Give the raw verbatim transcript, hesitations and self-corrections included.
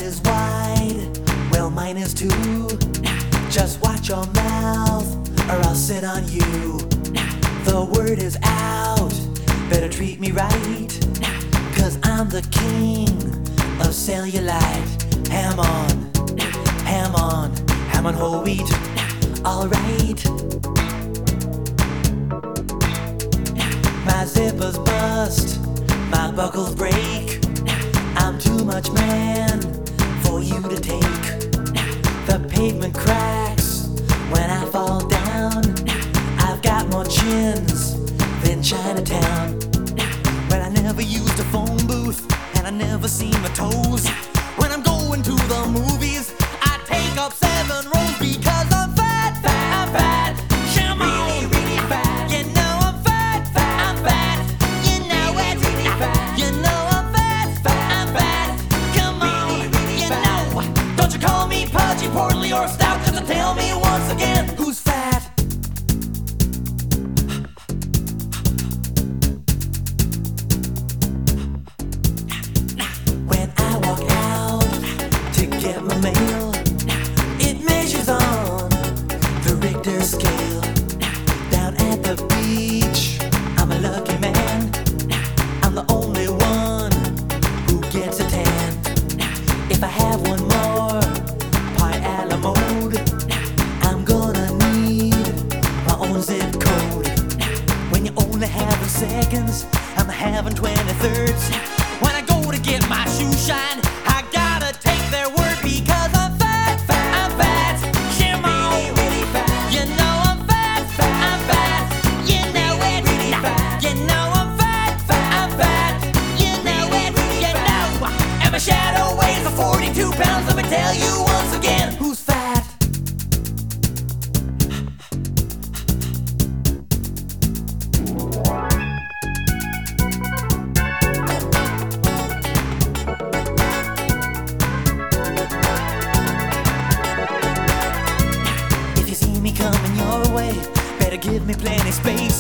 is wide, well mine is too. Just watch your mouth or I'll sit on you. The word is out, better treat me right, cause I'm the king of cellulite. Ham on, ham on, ham on whole wheat, alright. My zippers bust, my buckles break. I'm too much man for you to take. The pavement cracks when I fall down. I've got more chins than Chinatown. But I never used a phone booth and I never seen my toes. When I'm going to the movies, I take up seven rows because I'm fat, fat, I'm fat. Come on, really, really fat. You know I'm fat, fat, I'm fat. You know it, really fat. You know I'm fat, fat, I'm fat. Come on, really, really you fat. Know. Don't you call me pudgy, portly, or stout, just to tell me once again who's fat. When I walk out to get my mail, it measures on the Richter scale. Down at the beach, I'm a lucky man. I'm the only one who gets a tan. If I have one more pie a la mode, I'm gonna need my own zip code. When you're only having seconds, I'm having twenty-thirds. When I go to get my shoe shine, I gotta take their word because I'm fat, fat, I'm fat. Come on, really fat. You know I'm fat, fat, I'm fat. You know it, really fat. You know I'm fat, fat, I'm fat. You know it, you know. And my shadow weighs forty-two pounds. Let me tell you once again who's fat. If you see me coming your way, better give me plenty space.